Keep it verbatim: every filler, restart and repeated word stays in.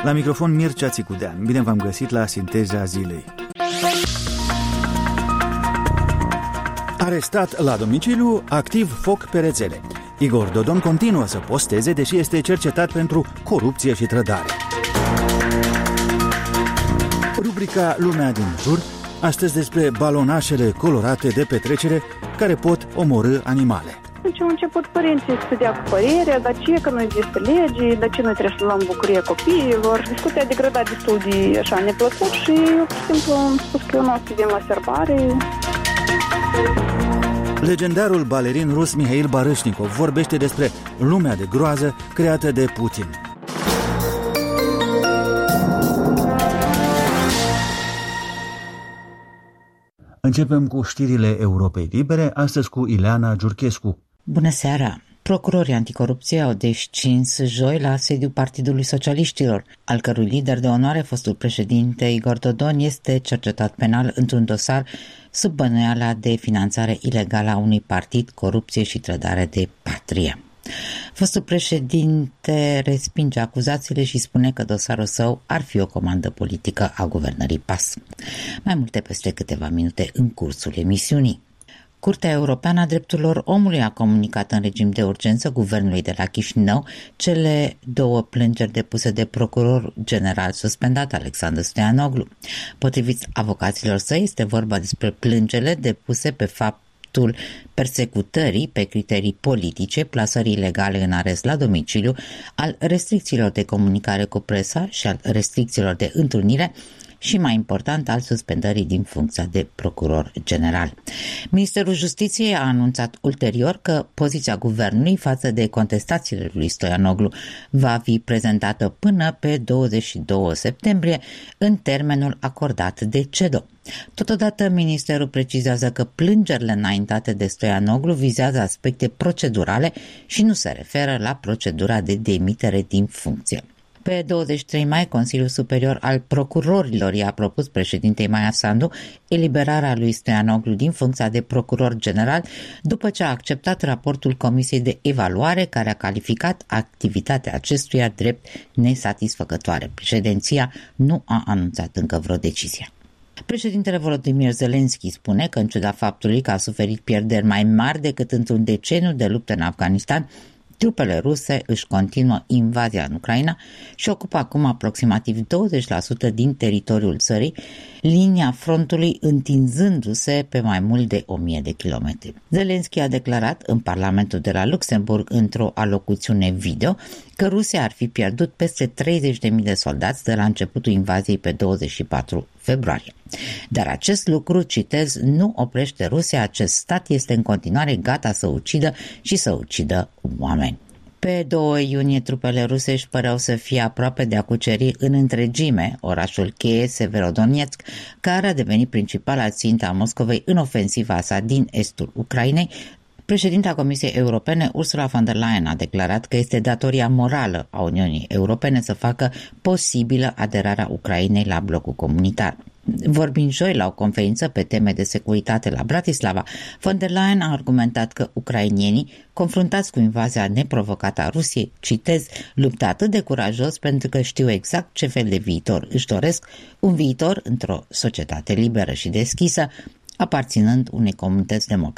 La microfon Mircea Țicudean. Bine v-am găsit la Sinteza Zilei. Arestat la domiciliu, activ foc pe rețele. Igor Dodon continuă să posteze, deși este cercetat pentru corupție și trădare. Rubrica Lumea din jur, astăzi despre balonașele colorate de petrecere care pot omorî animale. Deci au început părinții să dea cu părerea, dar ce că nu există legi, dar ce noi trebuie să luăm bucuria copiilor. Discuția a degradat destul de așa neplăcut și eu, pur și simplu, am spus că eu nu o să vin la serbare. Legendarul balerin rus Mihail Barâșnicov vorbește despre lumea de groază creată de Putin. Începem cu știrile Europei Libere, astăzi cu Ileana Giurchescu. Bună seara! Procurorii anticorupție au descins joi la sediul Partidului Socialiștilor, al cărui lider de onoare, fostul președinte Igor Dodon, este cercetat penal într-un dosar sub bănuiala de finanțare ilegală a unui partid, corupție și trădare de patrie. Fostul președinte respinge acuzațiile și spune că dosarul său ar fi o comandă politică a guvernării P A S. Mai multe peste câteva minute în cursul emisiunii. Curtea Europeană a Drepturilor Omului a comunicat în regim de urgență guvernului de la Chișinău cele două plângeri depuse de procuror general suspendat Alexandru Stoianoglu. Potrivit avocaților săi, este vorba despre plângele depuse pe fapt persecutării pe criterii politice, plasării ilegale în arest la domiciliu, al restricțiilor de comunicare cu presa și al restricțiilor de întrunire și, mai important, al suspendării din funcția de procuror general. Ministerul Justiției a anunțat ulterior că poziția guvernului față de contestațiile lui Stoianoglu va fi prezentată până pe douăzeci și doi septembrie în termenul acordat de C E D O. Totodată, ministerul precizează că plângerile înaintate de Stoianoglu vizează aspecte procedurale și nu se referă la procedura de demitere din funcție. Pe douăzeci și trei mai, Consiliul Superior al Procurorilor i-a propus președintei Maia Sandu eliberarea lui Stoianoglu din funcția de procuror general după ce a acceptat raportul Comisiei de Evaluare care a calificat activitatea acestuia drept nesatisfăcătoare. Președinția nu a anunțat încă vreo decizie. Președintele Volodymyr Zelensky spune că, în ciuda faptului că a suferit pierderi mai mari decât într-un deceniu de luptă în Afganistan, trupele ruse își continuă invazia în Ucraina și ocupă acum aproximativ douăzeci la sută din teritoriul țării, linia frontului întinzându-se pe mai mult de o mie de kilometri. Zelensky a declarat în Parlamentul de la Luxemburg într-o alocuțiune video că Rusia ar fi pierdut peste treizeci de mii de soldați de la începutul invaziei pe douăzeci și patru februarie. Dar acest lucru, citez, nu oprește Rusia, acest stat este în continuare gata să ucidă și să ucidă oameni. Pe doi iunie, trupele ruse își păreau să fie aproape de a cuceri în întregime orașul cheie Severodonetsk, care a devenit principala țintă a Moscovei în ofensiva sa din estul Ucrainei. Președinta Comisiei Europene, Ursula von der Leyen, a declarat că este datoria morală a Uniunii Europene să facă posibilă aderarea Ucrainei la blocul comunitar. Vorbind joi la o conferință pe teme de securitate la Bratislava, von der Leyen a argumentat că ucrainienii, confruntați cu invazia neprovocată a Rusiei, citez, luptă atât de curajos pentru că știu exact ce fel de viitor își doresc, un viitor într-o societate liberă și deschisă, aparținând unei comunități democratice